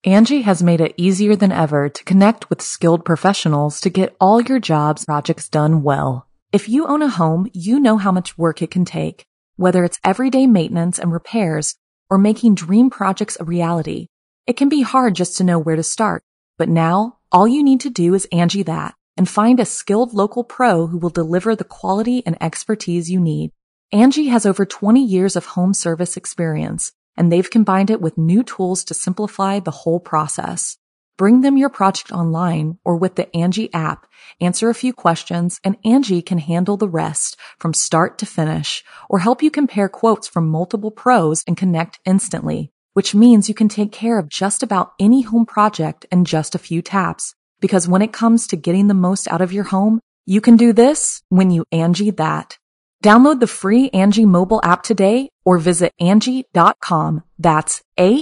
Angie has made it easier than ever to connect with skilled professionals to get all your jobs projects done well. If you own a home, you know how much work it can take, whether it's everyday maintenance and repairs or making dream projects a reality. It can be hard just to know where to start, but now all you need to do is Angie that and find a skilled local pro who will deliver the quality and expertise you need. Angie has over 20 years of home service experience, and they've combined it with new tools to simplify the whole process. Bring them your project online or with the Angie app, answer a few questions, and Angie can handle the rest from start to finish or help you compare quotes from multiple pros and connect instantly, which means you can take care of just about any home project in just a few taps. Because when it comes to getting the most out of your home, you can do this when you Angie that. Download the free Angie mobile app today or visit Angie.com. That's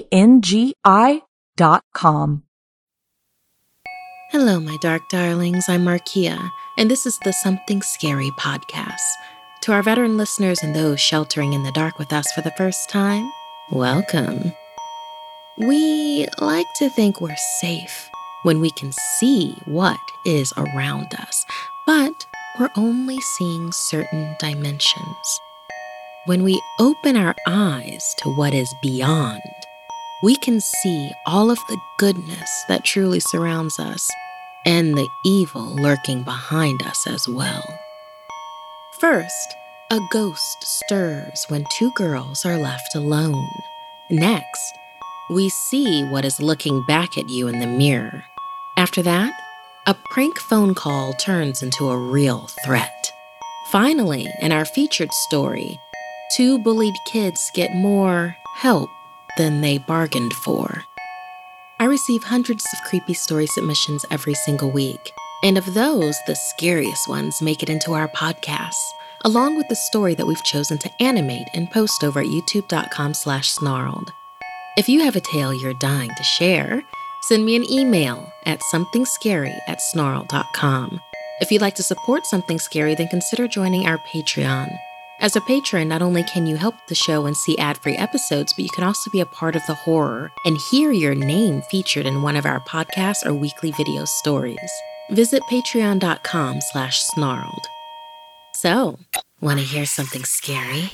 ANGI.com. Hello, my dark darlings. I'm Markia, and this is the Something Scary podcast. To our veteran listeners and those sheltering in the dark with us for the first time, welcome. We like to think we're safe when we can see what is around us, but we're only seeing certain dimensions. When we open our eyes to what is beyond, we can see all of the goodness that truly surrounds us and the evil lurking behind us as well. First, a ghost stirs when two girls are left alone. Next, we see what is looking back at you in the mirror. After that, a prank phone call turns into a real threat. Finally, in our featured story, two bullied kids get more help than they bargained for. I receive hundreds of creepy story submissions every single week, and of those, the scariest ones make it into our podcasts, along with the story that we've chosen to animate and post over at youtube.com/snarled. If you have a tale you're dying to share, send me an email at somethingscary@snarl.com. If you'd like to support Something Scary, then consider joining our Patreon. As a patron, not only can you help the show and see ad-free episodes, but you can also be a part of the horror and hear your name featured in one of our podcasts or weekly video stories. Visit patreon.com/snarled. So, want to hear something scary?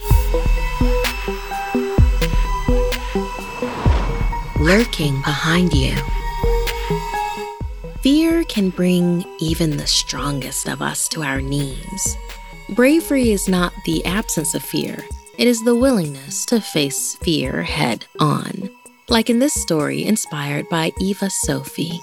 Lurking behind you. Fear can bring even the strongest of us to our knees. Bravery is not the absence of fear. It is the willingness to face fear head on. Like in this story inspired by Eva Sophie.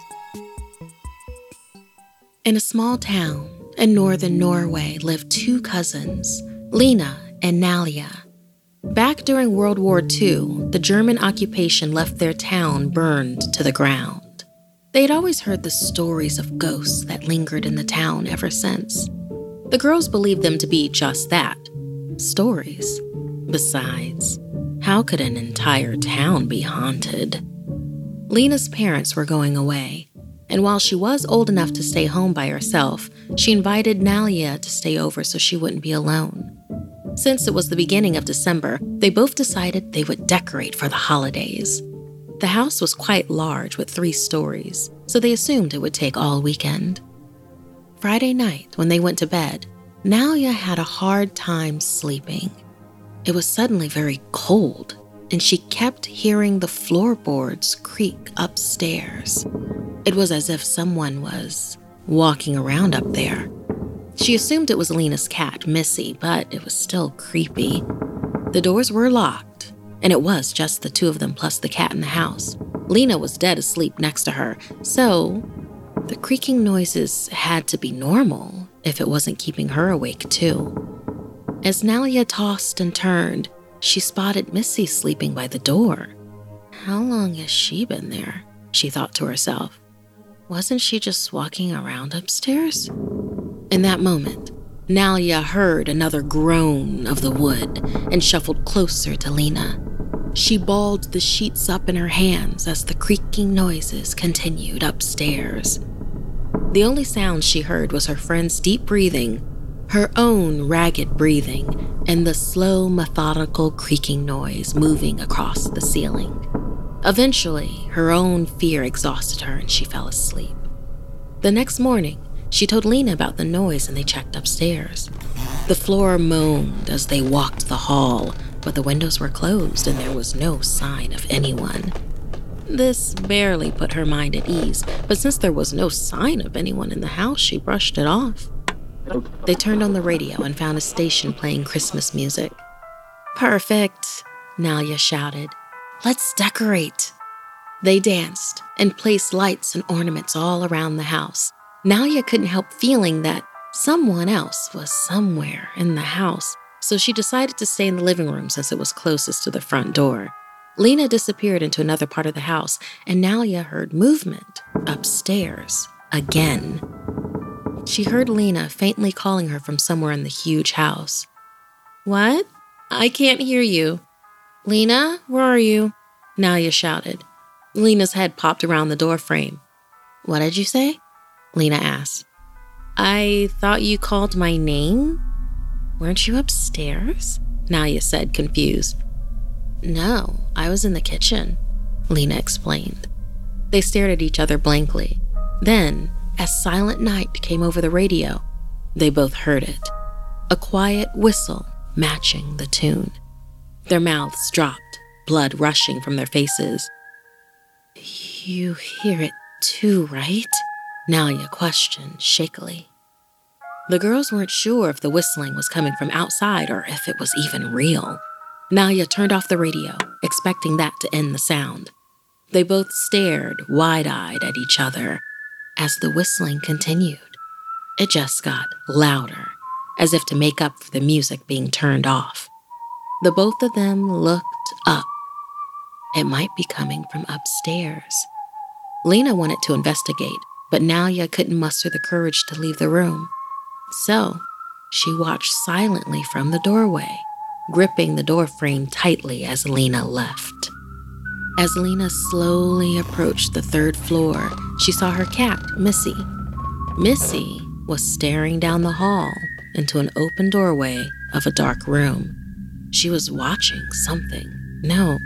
In a small town in northern Norway lived two cousins, Lena and Nalia. Back during World War II, the German occupation left their town burned to the ground. They had always heard the stories of ghosts that lingered in the town ever since. The girls believed them to be just that, stories. Besides, how could an entire town be haunted? Lena's parents were going away, and while she was old enough to stay home by herself, she invited Nalia to stay over so she wouldn't be alone. Since it was the beginning of December, they both decided they would decorate for the holidays. The house was quite large with 3 stories, so they assumed it would take all weekend. Friday night, when they went to bed, Nalia had a hard time sleeping. It was suddenly very cold, and she kept hearing the floorboards creak upstairs. It was as if someone was walking around up there. She assumed it was Lena's cat, Missy, but it was still creepy. The doors were locked, and it was just the 2 of them plus the cat in the house. Lena was dead asleep next to her, so the creaking noises had to be normal if it wasn't keeping her awake too. As Nalia tossed and turned, she spotted Missy sleeping by the door. How long has she been there? She thought to herself. Wasn't she just walking around upstairs? In that moment, Nalia heard another groan of the wood and shuffled closer to Lena. She balled the sheets up in her hands as the creaking noises continued upstairs. The only sound she heard was her friend's deep breathing, her own ragged breathing, and the slow, methodical creaking noise moving across the ceiling. Eventually, her own fear exhausted her and she fell asleep. The next morning, she told Lena about the noise and they checked upstairs. The floor moaned as they walked the hall, but the windows were closed and there was no sign of anyone. This barely put her mind at ease, but since there was no sign of anyone in the house, she brushed it off. They turned on the radio and found a station playing Christmas music. "Perfect," Nalia shouted. "Let's decorate." They danced and placed lights and ornaments all around the house. Nalia couldn't help feeling that someone else was somewhere in the house, so she decided to stay in the living room since it was closest to the front door. Lena disappeared into another part of the house, and Nalia heard movement upstairs again. She heard Lena faintly calling her from somewhere in the huge house. "What? I can't hear you." "Lena, where are you?" Nalia shouted. Lena's head popped around the doorframe. "What did you say?" Lena asked. "I thought you called my name. Weren't you upstairs?" Nalia said, confused. "No, I was in the kitchen," Lena explained. They stared at each other blankly. Then, as Silent Night came over the radio, they both heard it. A quiet whistle matching the tune. Their mouths dropped, blood rushing from their faces. "You hear it too, right?" Nalia questioned shakily. The girls weren't sure if the whistling was coming from outside or if it was even real. Nalia turned off the radio, expecting that to end the sound. They both stared wide-eyed at each other as the whistling continued. It just got louder, as if to make up for the music being turned off. The both of them looked up. It might be coming from upstairs. Lena wanted to investigate, but Nalia couldn't muster the courage to leave the room. So, she watched silently from the doorway, gripping the doorframe tightly as Lena left. As Lena slowly approached the third floor, she saw her cat, Missy. Missy was staring down the hall into an open doorway of a dark room. She was watching something. No,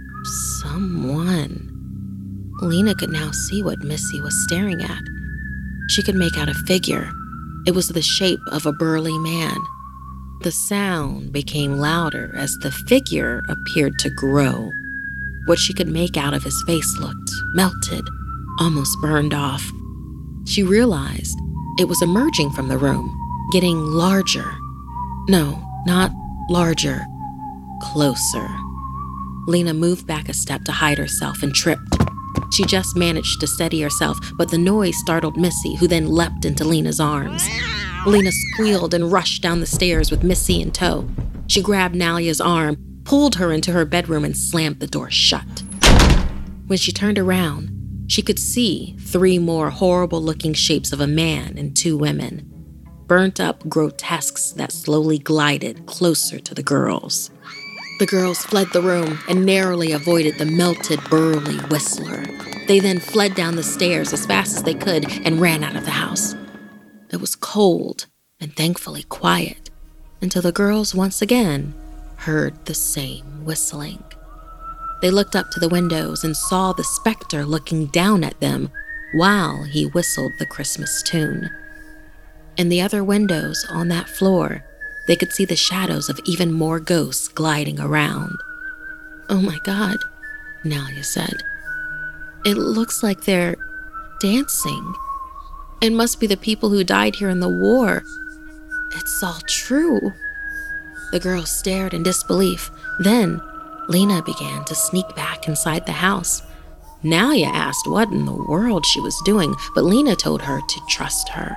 someone. Lena could now see what Missy was staring at. She could make out a figure. It was the shape of a burly man. The sound became louder as the figure appeared to grow. What she could make out of his face looked melted, almost burned off. She realized it was emerging from the room, getting larger. No, not larger, closer. Lena moved back a step to hide herself and tripped. She just managed to steady herself, but the noise startled Missy, who then leapt into Lena's arms. Lena squealed and rushed down the stairs with Missy in tow. She grabbed Nalia's arm, pulled her into her bedroom, and slammed the door shut. When she turned around, she could see 3 more horrible-looking shapes of a man and 2 women, burnt-up grotesques that slowly glided closer to the girls. The girls fled the room and narrowly avoided the melted, burly whistler. They then fled down the stairs as fast as they could and ran out of the house. It was cold and thankfully quiet until the girls once again heard the same whistling. They looked up to the windows and saw the specter looking down at them while he whistled the Christmas tune. In the other windows on that floor, they could see the shadows of even more ghosts gliding around. "Oh my God," Nalia said. "It looks like they're dancing. It must be the people who died here in the war. It's all true." The girls stared in disbelief. Then, Lena began to sneak back inside the house. Nalia asked what in the world she was doing, but Lena told her to trust her.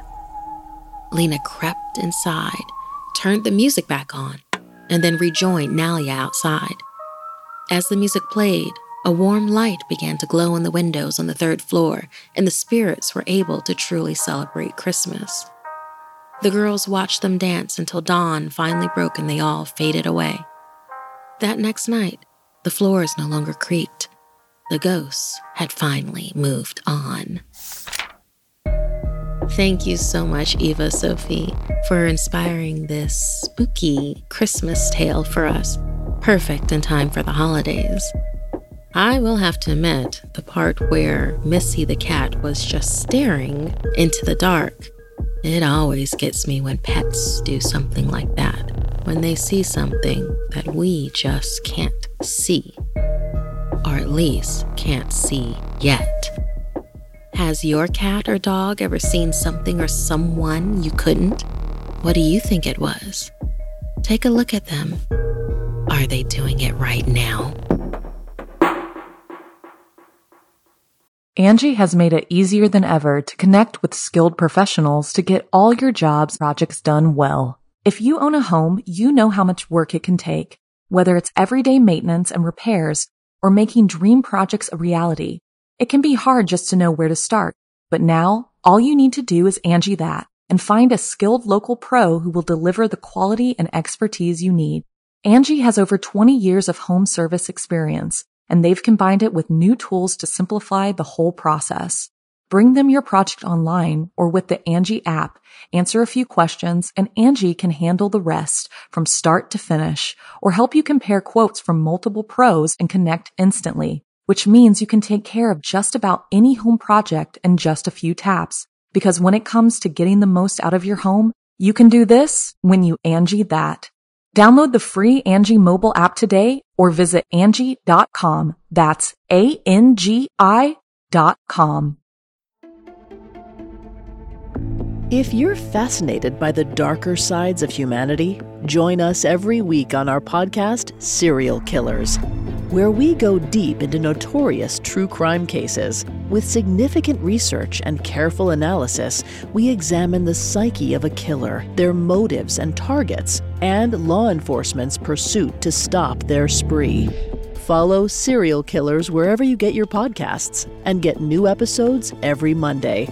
Lena crept inside, turned the music back on, and then rejoined Nalia outside. As the music played, a warm light began to glow in the windows on the 3rd floor, and the spirits were able to truly celebrate Christmas. The girls watched them dance until dawn finally broke and they all faded away. That next night, the floors no longer creaked. The ghosts had finally moved on. Thank you so much, Eva Sophie, for inspiring this spooky Christmas tale for us. Perfect in time for the holidays. I will have to admit, the part where Missy the cat was just staring into the dark, it always gets me when pets do something like that, when they see something that we just can't see, or at least can't see yet. Has your cat or dog ever seen something or someone you couldn't? What do you think it was? Take a look at them. Are they doing it right now? Angie has made it easier than ever to connect with skilled professionals to get all your jobs projects done well. If you own a home, you know how much work it can take, whether it's everyday maintenance and repairs or making dream projects a reality. It can be hard just to know where to start, but now all you need to do is Angie that and find a skilled local pro who will deliver the quality and expertise you need. Angie has over 20 years of home service experience, and they've combined it with new tools to simplify the whole process. Bring them your project online or with the Angie app, answer a few questions, and Angie can handle the rest from start to finish or help you compare quotes from multiple pros and connect instantly, which means you can take care of just about any home project in just a few taps. Because when it comes to getting the most out of your home, you can do this when you Angie that. Download the free Angie mobile app today or visit Angie.com. That's ANGI.com. If you're fascinated by the darker sides of humanity, join us every week on our podcast, Serial Killers, where we go deep into notorious true crime cases. With significant research and careful analysis, we examine the psyche of a killer, their motives and targets, and law enforcement's pursuit to stop their spree. Follow Serial Killers wherever you get your podcasts and get new episodes every Monday.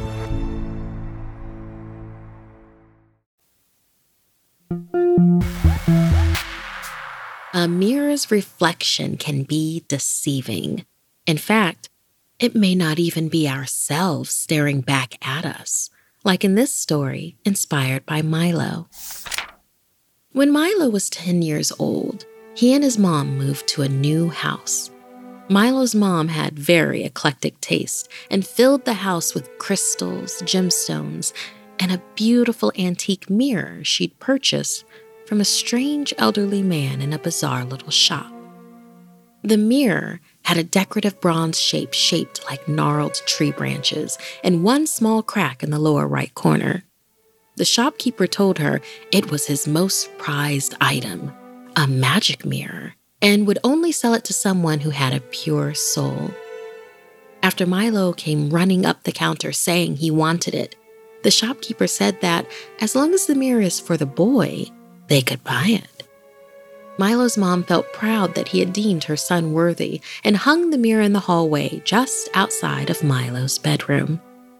A mirror's reflection can be deceiving. In fact, it may not even be ourselves staring back at us, like in this story inspired by Milo. When Milo was 10 years old, he and his mom moved to a new house. Milo's mom had very eclectic taste and filled the house with crystals, gemstones, and a beautiful antique mirror she'd purchased from a strange elderly man in a bizarre little shop. The mirror had a decorative bronze shape shaped like gnarled tree branches and one small crack in the lower right corner. The shopkeeper told her it was his most prized item, a magic mirror, and would only sell it to someone who had a pure soul. After Milo came running up the counter saying he wanted it, the shopkeeper said that as long as the mirror is for the boy, they could buy it. Milo's mom felt proud that he had deemed her son worthy and hung the mirror in the hallway just outside of Milo's bedroom.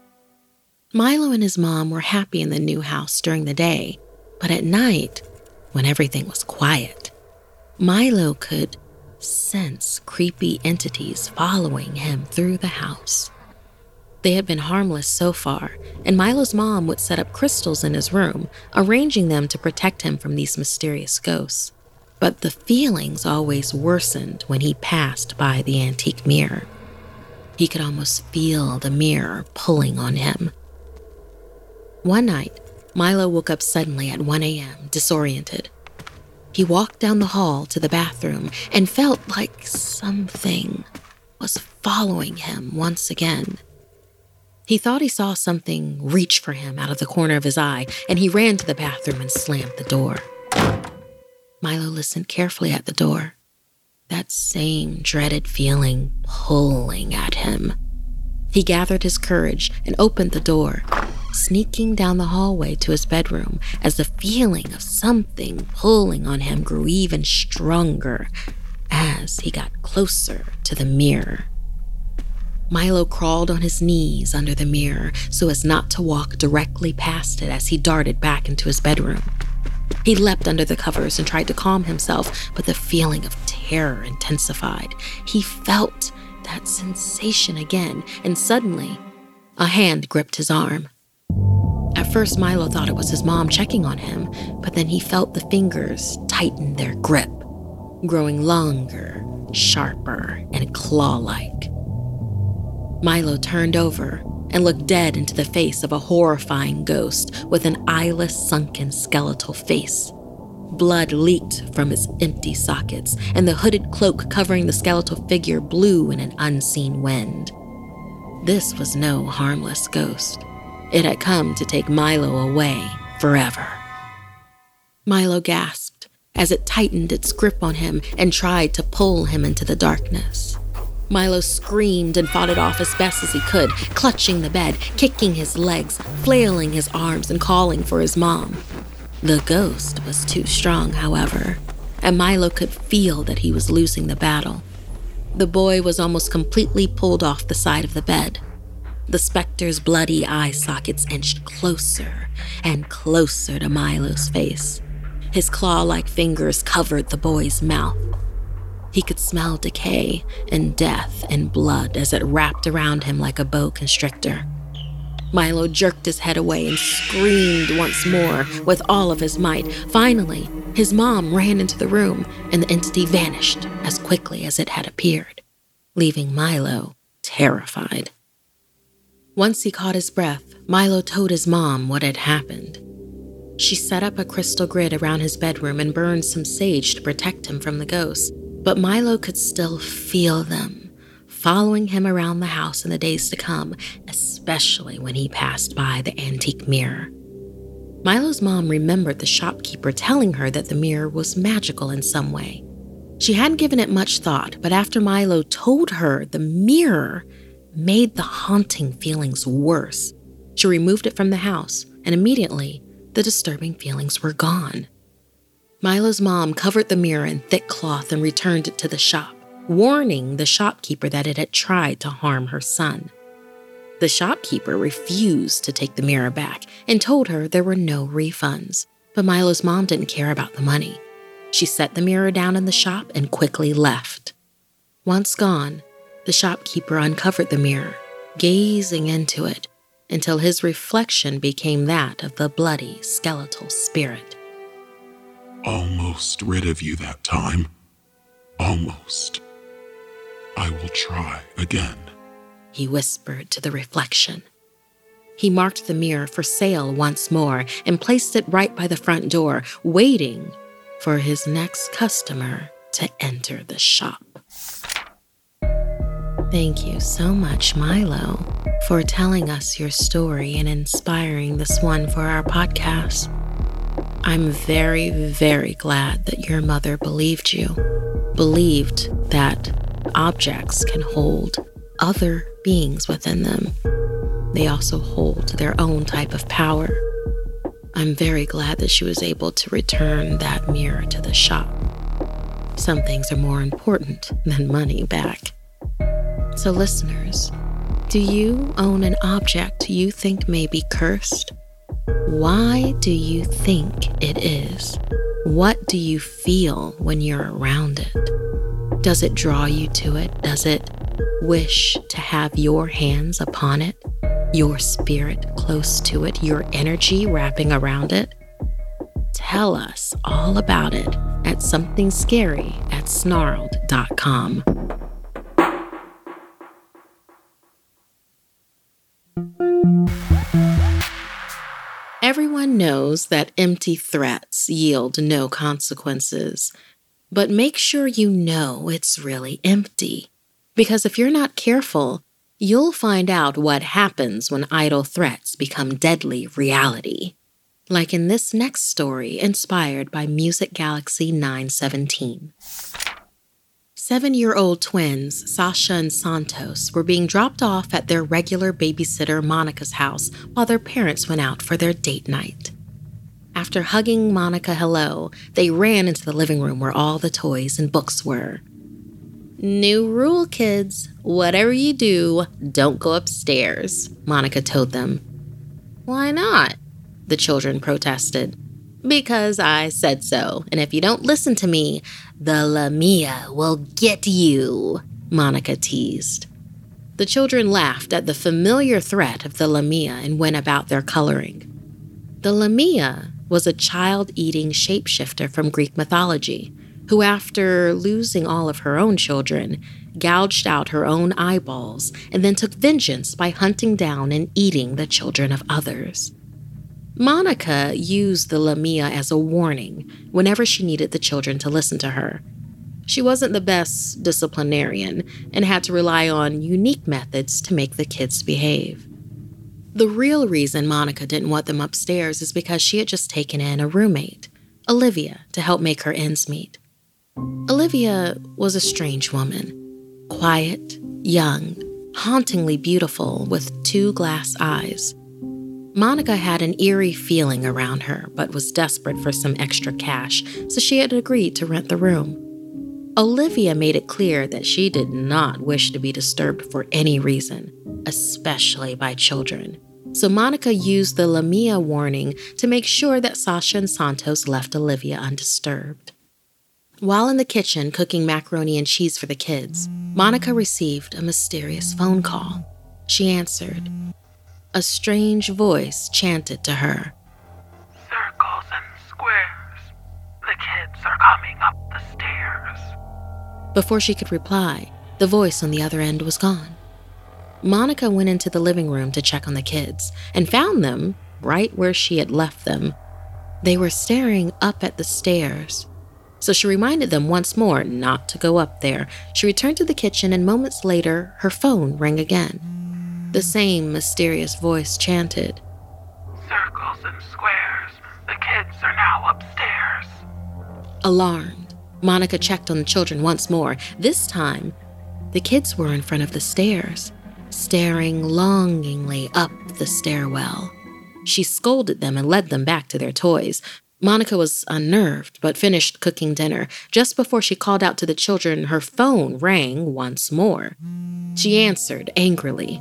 Milo and his mom were happy in the new house during the day, but at night, when everything was quiet, Milo could sense creepy entities following him through the house. They had been harmless so far, and Milo's mom would set up crystals in his room, arranging them to protect him from these mysterious ghosts. But the feelings always worsened when he passed by the antique mirror. He could almost feel the mirror pulling on him. One night, Milo woke up suddenly at 1 a.m., disoriented. He walked down the hall to the bathroom and felt like something was following him once again. He thought he saw something reach for him out of the corner of his eye, and he ran to the bathroom and slammed the door. Milo listened carefully at the door. That same dreaded feeling pulling at him. He gathered his courage and opened the door, sneaking down the hallway to his bedroom as the feeling of something pulling on him grew even stronger as he got closer to the mirror. Milo crawled on his knees under the mirror so as not to walk directly past it as he darted back into his bedroom. He leapt under the covers and tried to calm himself, but the feeling of terror intensified. He felt that sensation again, and suddenly, a hand gripped his arm. At first, Milo thought it was his mom checking on him, but then he felt the fingers tighten their grip, growing longer sharper and claw-like. Milo turned over and looked dead into the face of a horrifying ghost with an eyeless, sunken, skeletal face. Blood leaked from its empty sockets, and the hooded cloak covering the skeletal figure blew in an unseen wind. This was no harmless ghost. It had come to take Milo away forever. Milo gasped as it tightened its grip on him and tried to pull him into the darkness. Milo screamed and fought it off as best as he could, clutching the bed, kicking his legs, flailing his arms, and calling for his mom. The ghost was too strong, however, and Milo could feel that he was losing the battle. The boy was almost completely pulled off the side of the bed. The specter's bloody eye sockets inched closer and closer to Milo's face. His claw-like fingers covered the boy's mouth. He could smell decay and death and blood as it wrapped around him like a boa constrictor. Milo jerked his head away and screamed once more with all of his might. Finally, his mom ran into the room, and the entity vanished as quickly as it had appeared, leaving Milo terrified. Once he caught his breath, Milo told his mom what had happened. She set up a crystal grid around his bedroom and burned some sage to protect him from the ghosts, but Milo could still feel them, following him around the house in the days to come, especially when he passed by the antique mirror. Milo's mom remembered the shopkeeper telling her that the mirror was magical in some way. She hadn't given it much thought, but after Milo told her the mirror made the haunting feelings worse, she removed it from the house, and immediately the disturbing feelings were gone. Milo's mom covered the mirror in thick cloth and returned it to the shop, warning the shopkeeper that it had tried to harm her son. The shopkeeper refused to take the mirror back and told her there were no refunds, but Milo's mom didn't care about the money. She set the mirror down in the shop and quickly left. Once gone, the shopkeeper uncovered the mirror, gazing into it until his reflection became that of the bloody skeletal spirit. Almost rid of you that time. Almost. I will try again, he whispered to the reflection. He marked the mirror for sale once more and placed it right by the front door, waiting for his next customer to enter the shop. Thank you so much, Milo, for telling us your story and inspiring this one for our podcast. I'm very, very glad that your mother believed you, believed that objects can hold other beings within them. They also hold their own type of power. I'm very glad that she was able to return that mirror to the shop. Some things are more important than money back. So listeners, do you own an object you think may be cursed? Why do you think it is? What do you feel when you're around it? Does it draw you to it? Does it wish to have your hands upon it? Your spirit close to it? Your energy wrapping around it? Tell us all about it at somethingscary@snarled.com. Everyone knows that empty threats yield no consequences, but make sure you know it's really empty. Because if you're not careful, you'll find out what happens when idle threats become deadly reality. Like in this next story inspired by Music Galaxy 917. 7-year-old twins, Sasha and Santos, were being dropped off at their regular babysitter Monica's house while their parents went out for their date night. After hugging Monica hello, they ran into the living room where all the toys and books were. "New rule, kids. Whatever you do, don't go upstairs," Monica told them. "Why not?" the children protested. "Because I said so, and if you don't listen to me, the Lamia will get you," Monica teased. The children laughed at the familiar threat of the Lamia and went about their coloring. The Lamia was a child-eating shapeshifter from Greek mythology. who, after losing all of her own children, gouged out her own eyeballs and then took vengeance by hunting down and eating the children of others. Monica used the Lamia as a warning whenever she needed the children to listen to her. She wasn't the best disciplinarian and had to rely on unique methods to make the kids behave. The real reason Monica didn't want them upstairs is because she had just taken in a roommate, Olivia, to help make her ends meet. Olivia was a strange woman. Quiet, young, hauntingly beautiful with 2 glass eyes. Monica had an eerie feeling around her, but was desperate for some extra cash, so she had agreed to rent the room. Olivia made it clear that she did not wish to be disturbed for any reason, especially by children. So Monica used the Lamia warning to make sure that Sasha and Santos left Olivia undisturbed. While in the kitchen cooking macaroni and cheese for the kids, Monica received a mysterious phone call. She answered. A strange voice chanted to her. Circles and squares. The kids are coming up the stairs. Before she could reply, the voice on the other end was gone. Monica went into the living room to check on the kids and found them right where she had left them. They were staring up at the stairs. So she reminded them once more not to go up there. She returned to the kitchen, and moments later, her phone rang again. The same mysterious voice chanted, Circles and squares. The kids are now upstairs. Alarmed, Monica checked on the children once more. This time, the kids were in front of the stairs, staring longingly up the stairwell. She scolded them and led them back to their toys. Monica was unnerved, but finished cooking dinner. Just before she called out to the children, her phone rang once more. She answered angrily.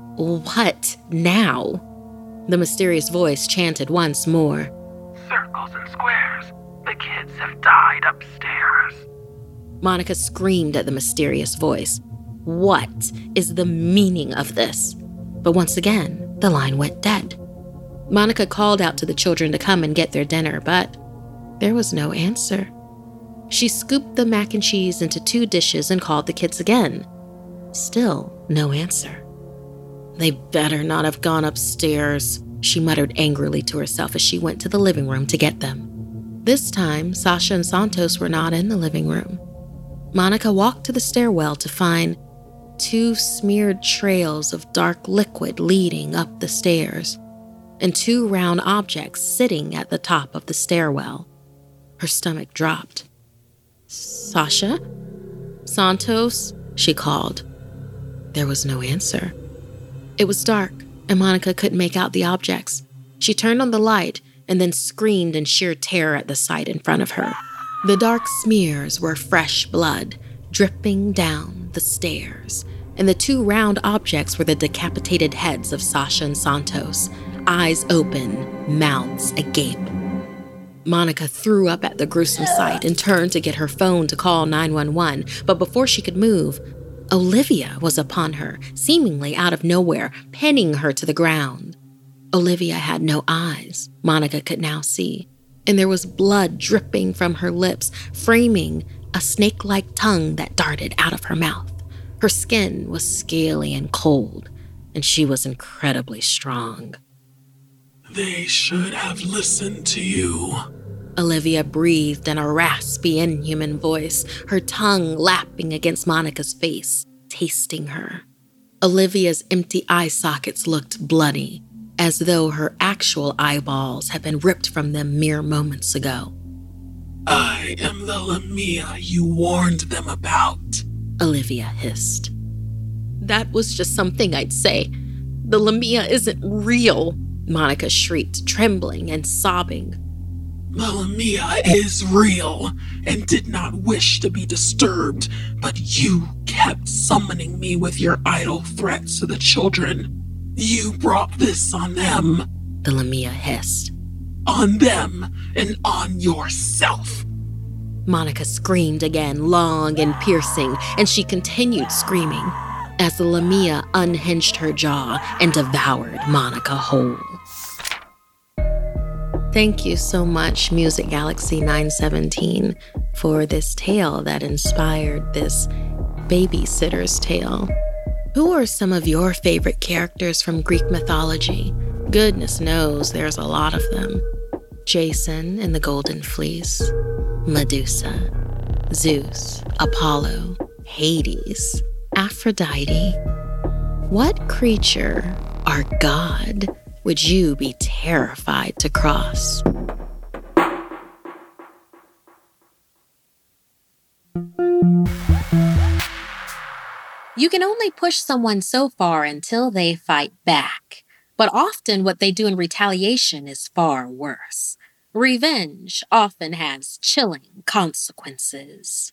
What now? The mysterious voice chanted once more. Circles and squares. The kids have died upstairs. Monica screamed at the mysterious voice. What is the meaning of this? But once again, the line went dead. Monica called out to the children to come and get their dinner, but there was no answer. She scooped the mac and cheese into 2 dishes and called the kids again. Still no answer. They better not have gone upstairs, she muttered angrily to herself as she went to the living room to get them. This time, Sasha and Santos were not in the living room. Monica walked to the stairwell to find 2 smeared trails of dark liquid leading up the stairs, and 2 round objects sitting at the top of the stairwell. Her stomach dropped. Sasha? Santos? She called. There was no answer. It was dark, and Monica couldn't make out the objects. She turned on the light and then screamed in sheer terror at the sight in front of her. The dark smears were fresh blood dripping down the stairs, and the 2 round objects were the decapitated heads of Sasha and Santos, eyes open, mouths agape. Monica threw up at the gruesome sight and turned to get her phone to call 911, but before she could move, Olivia was upon her, seemingly out of nowhere, pinning her to the ground. Olivia had no eyes, Monica could now see, and there was blood dripping from her lips, framing a snake-like tongue that darted out of her mouth. Her skin was scaly and cold, and she was incredibly strong. They should have listened to you, Olivia breathed in a raspy, inhuman voice, her tongue lapping against Monica's face, tasting her. Olivia's empty eye sockets looked bloody, as though her actual eyeballs had been ripped from them mere moments ago. I am the Lamia you warned them about, Olivia hissed. That was just something I'd say. The Lamia isn't real, Monica shrieked, trembling and sobbing. The Lamia is real and did not wish to be disturbed, but you kept summoning me with your idle threats to the children. You brought this on them. The Lamia hissed. On them and on yourself. Monica screamed again, long and piercing, and she continued screaming as the Lamia unhinged her jaw and devoured Monica whole. Thank you so much, Music Galaxy 917, for this tale that inspired this babysitter's tale. Who are some of your favorite characters from Greek mythology? Goodness knows there's a lot of them. Jason and the Golden Fleece, Medusa, Zeus, Apollo, Hades, Aphrodite. What creature or god would you be terrified to cross? You can only push someone so far until they fight back. But often what they do in retaliation is far worse. Revenge often has chilling consequences.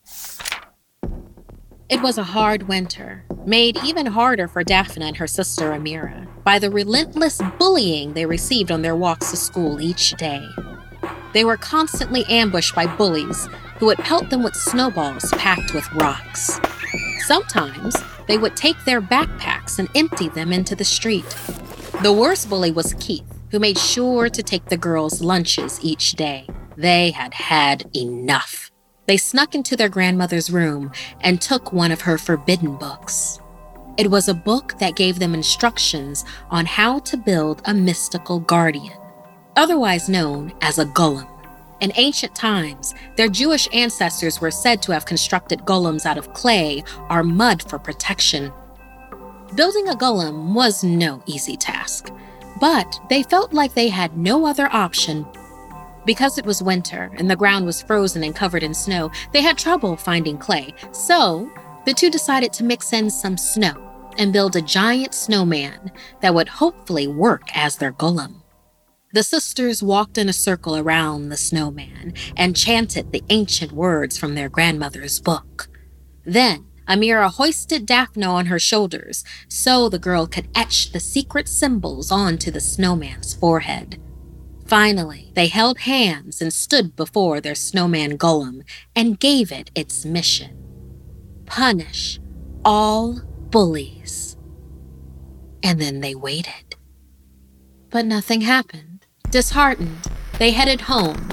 It was a hard winter, made even harder for Daphne and her sister Amira by the relentless bullying they received on their walks to school each day. They were constantly ambushed by bullies who would pelt them with snowballs packed with rocks. Sometimes they would take their backpacks and empty them into the street. The worst bully was Keith, who made sure to take the girls' lunches each day. They had had enough. They snuck into their grandmother's room and took one of her forbidden books. It was a book that gave them instructions on how to build a mystical guardian, otherwise known as a golem. In ancient times, their Jewish ancestors were said to have constructed golems out of clay or mud for protection. Building a golem was no easy task, but they felt like they had no other option. Because it was winter and the ground was frozen and covered in snow, they had trouble finding clay. So the two decided to mix in some snow and build a giant snowman that would hopefully work as their golem. The sisters walked in a circle around the snowman and chanted the ancient words from their grandmother's book. Then Amira hoisted Daphne on her shoulders so the girl could etch the secret symbols onto the snowman's forehead. Finally, they held hands and stood before their snowman golem and gave it its mission: punish all bullies. And then they waited. But nothing happened. Disheartened, they headed home.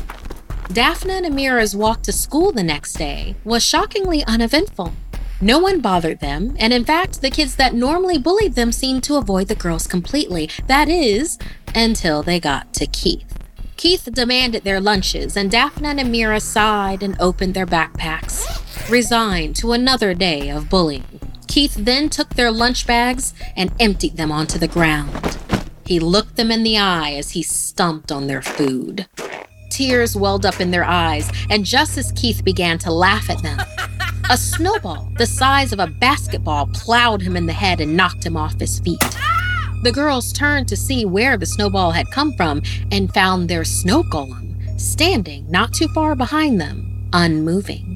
Daphne and Amira's walk to school the next day was shockingly uneventful. No one bothered them, and in fact, the kids that normally bullied them seemed to avoid the girls completely. That is, until they got to Keith. Keith demanded their lunches, and Daphne and Amira sighed and opened their backpacks, resigned to another day of bullying. Keith then took their lunch bags and emptied them onto the ground. He looked them in the eye as he stomped on their food. Tears welled up in their eyes, and just as Keith began to laugh at them, a snowball the size of a basketball plowed him in the head and knocked him off his feet. The girls turned to see where the snowball had come from and found their snow golem standing not too far behind them, unmoving.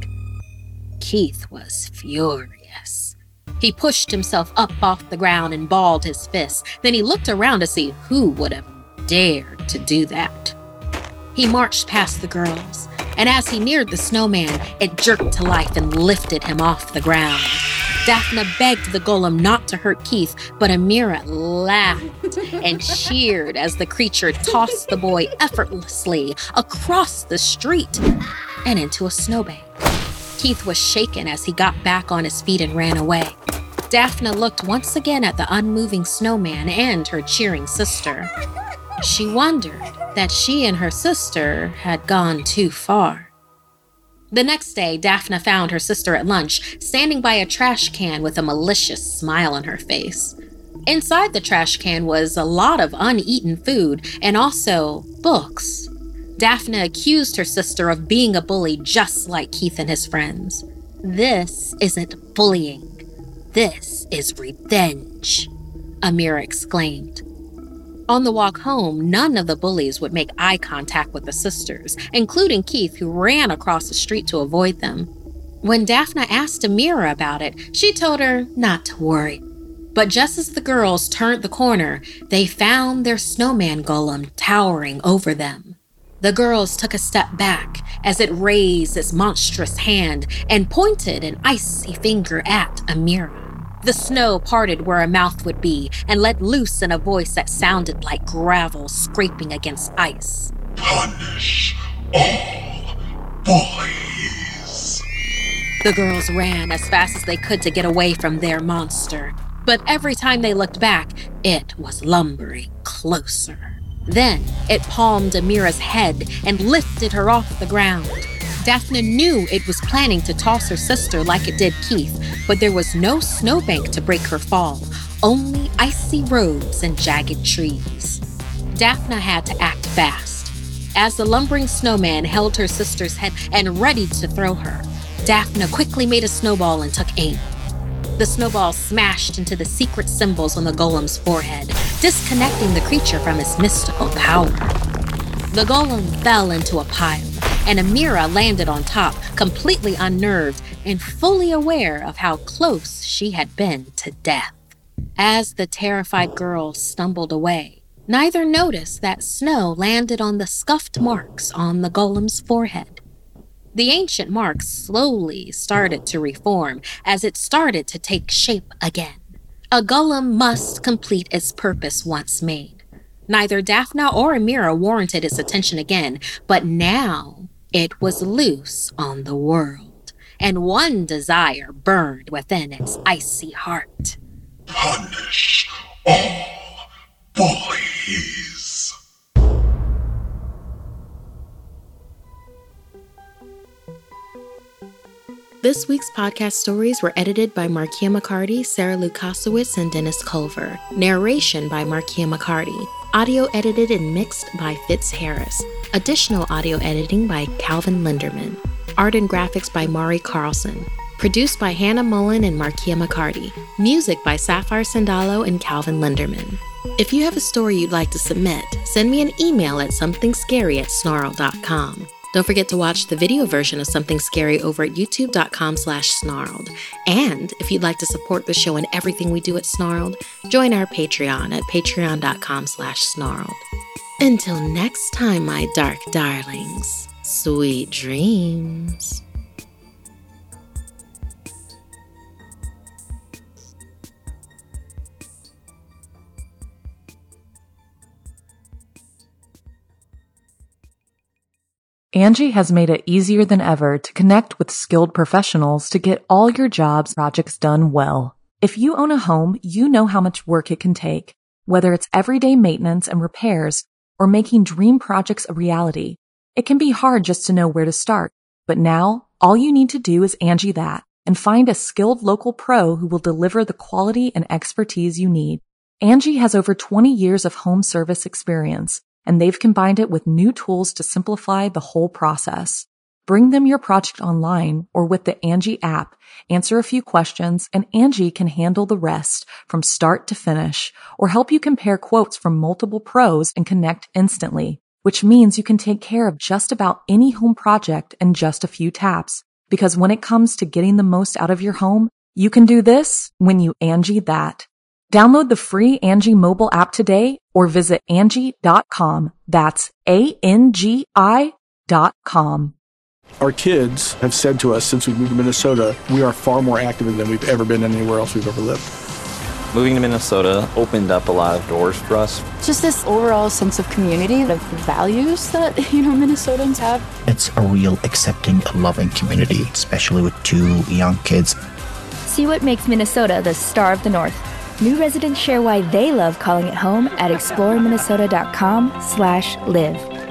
Keith was furious. He pushed himself up off the ground and balled his fists. Then he looked around to see who would have dared to do that. He marched past the girls, and as he neared the snowman, it jerked to life and lifted him off the ground. Daphne begged the golem not to hurt Keith, but Amira laughed and cheered as the creature tossed the boy effortlessly across the street and into a snowbank. Keith was shaken as he got back on his feet and ran away. Daphne looked once again at the unmoving snowman and her cheering sister. She wondered that she and her sister had gone too far. The next day, Daphne found her sister at lunch, standing by a trash can with a malicious smile on her face. Inside the trash can was a lot of uneaten food and also books. Daphne accused her sister of being a bully just like Keith and his friends. "This isn't bullying. This is revenge," Amira exclaimed. On the walk home, none of the bullies would make eye contact with the sisters, including Keith, who ran across the street to avoid them. When Daphne asked Amira about it, she told her not to worry. But just as the girls turned the corner, they found their snowman golem towering over them. The girls took a step back as it raised its monstrous hand and pointed an icy finger at Amira. The snow parted where a mouth would be and let loose in a voice that sounded like gravel scraping against ice. Punish all bullies. The girls ran as fast as they could to get away from their monster. But every time they looked back, it was lumbering closer. Then it palmed Amira's head and lifted her off the ground. Daphne knew it was planning to toss her sister like it did Keith, but there was no snowbank to break her fall, only icy roads and jagged trees. Daphne had to act fast. As the lumbering snowman held her sister's head and ready to throw her, Daphne quickly made a snowball and took aim. The snowball smashed into the secret symbols on the golem's forehead, disconnecting the creature from its mystical power. The golem fell into a pile, and Amira landed on top, completely unnerved and fully aware of how close she had been to death. As the terrified girl stumbled away, neither noticed that snow landed on the scuffed marks on the golem's forehead. The ancient marks slowly started to reform as it started to take shape again. A golem must complete its purpose once made. Neither Daphne or Amira warranted its attention again, but now it was loose on the world, and one desire burned within its icy heart. Punish all bullies. This week's podcast stories were edited by Markia McCarty, Sarah Lukasiewicz, and Dennis Culver. Narration by Markia McCarty. Audio edited and mixed by Fitz Harris. Additional audio editing by Calvin Linderman. Art and graphics by Mari Carlson. Produced by Hannah Mullen and Markia McCarty. Music by Sapphire Sandalo and Calvin Linderman. If you have a story you'd like to submit, send me an email at somethingscary@snarled.com. Don't forget to watch the video version of Something Scary over at youtube.com/snarled. And if you'd like to support the show and everything we do at Snarled, join our Patreon at patreon.com/snarled. Until next time, my dark darlings, sweet dreams. Angie has made it easier than ever to connect with skilled professionals to get all your jobs projects done well. If you own a home, you know how much work it can take, whether it's everyday maintenance and repairs or making dream projects a reality. It can be hard just to know where to start, but now all you need to do is Angie that and find a skilled local pro who will deliver the quality and expertise you need. Angie has over 20 years of home service experience, and they've combined it with new tools to simplify the whole process. Bring them your project online or with the Angie app, answer a few questions, and Angie can handle the rest from start to finish or help you compare quotes from multiple pros and connect instantly, which means you can take care of just about any home project in just a few taps. Because when it comes to getting the most out of your home, you can do this when you Angie that. Download the free Angie mobile app today or visit Angie.com. That's ANGI.com. Our kids have said to us since we moved to Minnesota, we are far more active than we've ever been anywhere else we've ever lived. Moving to Minnesota opened up a lot of doors for us. Just this overall sense of community, of values that, Minnesotans have. It's a real accepting, loving community, especially with 2 young kids. See what makes Minnesota the star of the North. New residents share why they love calling it home at exploreminnesota.com/live.